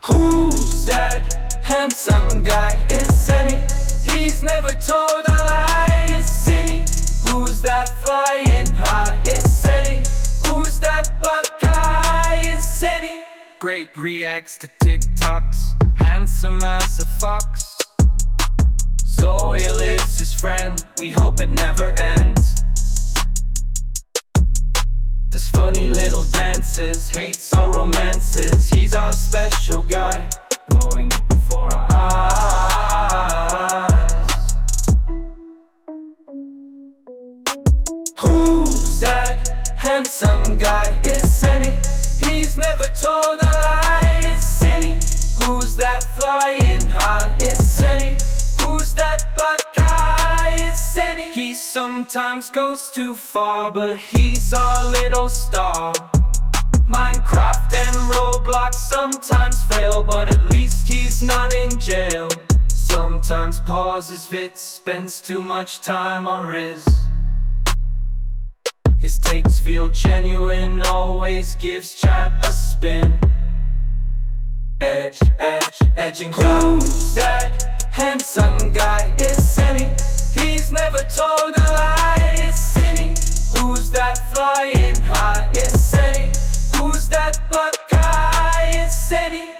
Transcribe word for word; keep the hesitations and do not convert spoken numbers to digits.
Who's that handsome guy? It's Eddie. He's never told a lie. It's Eddie. Who's that flying high? It's Eddie. Who's that buckeye? It's Eddie. Great reacts to TikToks, handsome as a fox. So ill is his friend, we hope it never ends. Does funny little dances, hates our romances. He's our special guy, going before our eyes. Who's that handsome guy? It's Eddie. He's never told a lie. It's Eddie. Who's that flying high? It's Eddie. Who's that buckeye? It's Eddie. He sometimes goes too far, but he's our little star. Minecraft and Roblox sometimes fail, but at least he's not in jail. Sometimes pauses fits, spends too much time on Riz. His takes feel genuine, always gives chat a spin. Edge, edge, edging down. Who's that handsome guy? It's Eddie. He's never told a lie. It's Eddie. Who's that flying high? It's Eddie. Who's that buckeye? It's Eddie.